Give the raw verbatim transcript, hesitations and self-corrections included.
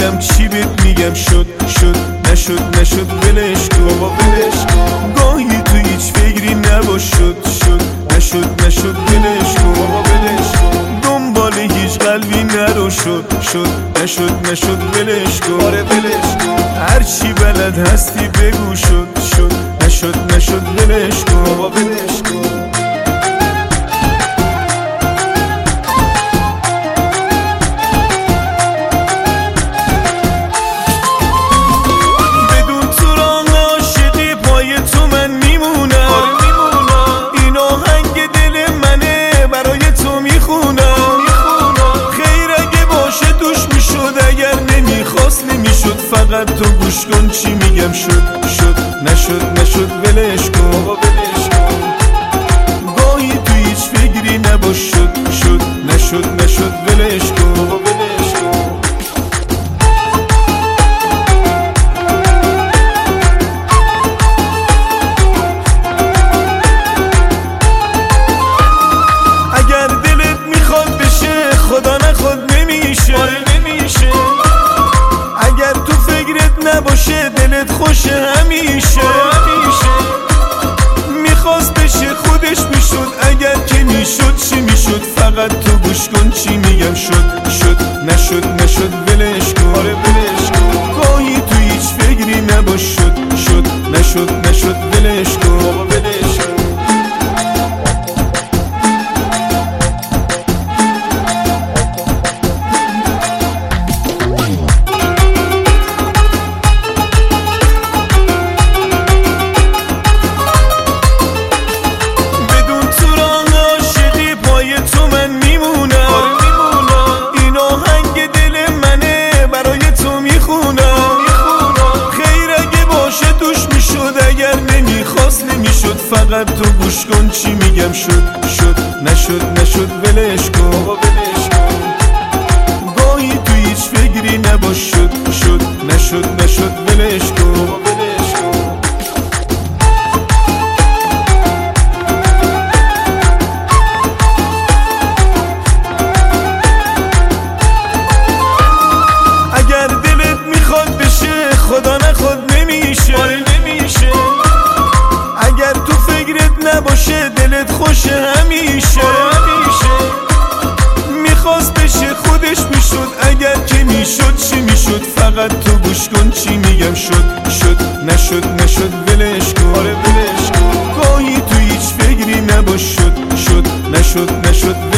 دلم چی بهت میگم شد شد نشد نشد ولش کن بابا ولش کن گاهی تو هیچ فکری نباش شد شد نشد نشد ولش کن بابا ولش کن دنبال هیچ قلبی نرو شد شد نشد نشد ولش کن آره ولش کن هرچی بلد هستی بگو شد شد نشد نشد ولش کن بابا ولش کن فقط تو گوش کن چی میگم شد شد نشد نشد ولش کن بابا ولش کن گاهی تو هیچ فکری نباش شد شد نشد نشد ولش کن بابا ولش کن اگر دلت میخواد بشه خدا نخواد نمیشه آره نمیشه اگر تو فکرت نباشه دلت خوشه همیشه همیشه میخواست بشه خودش میشد اگر که میشد چی میشد فقط تو گوش کن چی میگم شد شد نشد نشد ولش کن آره ولش کن گاهی تو هیچ فکری نباش شد شد نشد نشد ولش کن بابا ولش کن فقط تو گوش کن چی میگم شد شد نشد نشد ولش کن بابا ولش کن گاهی تو هیچ فکری نباش شد شد نشد نشد ولش کن بابا ولش کن اگر دلت میخواد بشه خدا نخواد نمیشه آره نمیشه اگر تو فکرت نباشه دلت خوشه همیشه همیشه میخواست بشه خودش میشد اگر که میشد چی میشد فقط تو گوش کن چی میگم شد شد نشد نشد ولش کن آره ولش کن گاهی تو هیچ فکری نباش شد شد نشد نشد